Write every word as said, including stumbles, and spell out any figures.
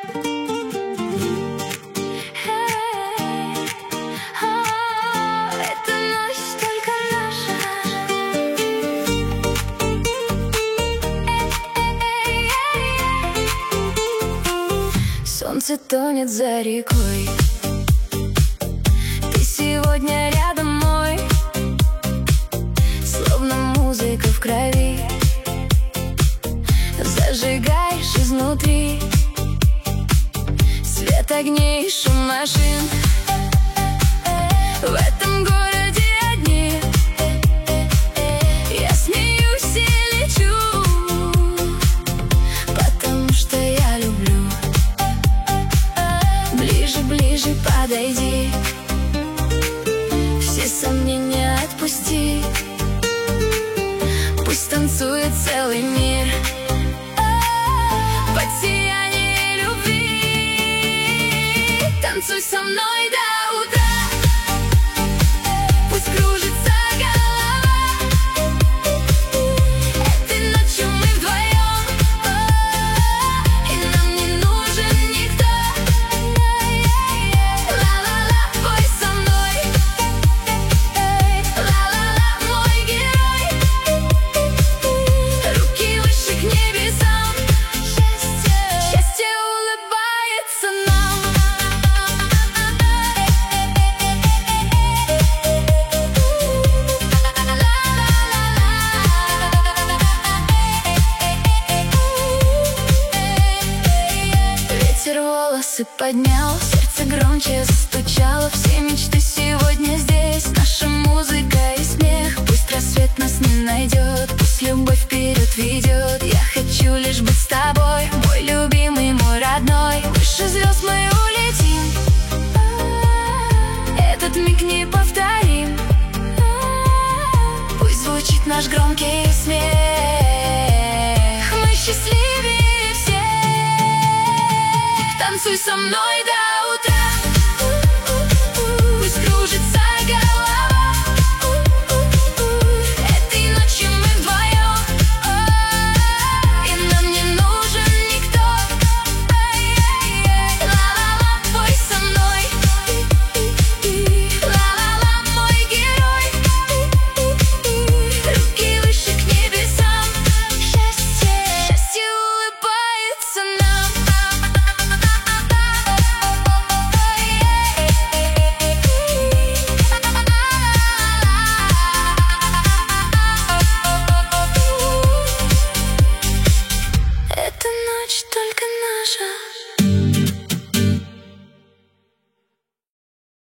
Эта ночь только наша. Солнце тонет за рекой. Ты сегодня рядом мой, словно музыка в крови. Зажигаешь изнутри свет огней, шум машин. В этом городе одни. Я смеюсь и лечу, потому что я люблю. Ближе, ближе подойди, все сомнения отпусти. Пусть танцует целый мир под сияние любви. Танцуй со мной до утра, пусть кружится голова. Этой ночью мы вдвоем, и нам не нужен никто. Ла-ла-ла, пой со мной. Ла-ла-ла, мой герой. Руки выше к небесам. Счастье, счастье улыбается нам. Ветер волосы поднял, сердце громче застучало. Все мечты сегодня здесь, наша музыка и смех. Пусть рассвет нас не найдет, пусть любовь вперед ведет. Я хочу лишь быть с тобой, мой любимый, мой родной. Выше звезд мы улетим, этот миг не повторим. Пусть звучит наш громкий смех, мы счастливее всех. Танцуй со мной до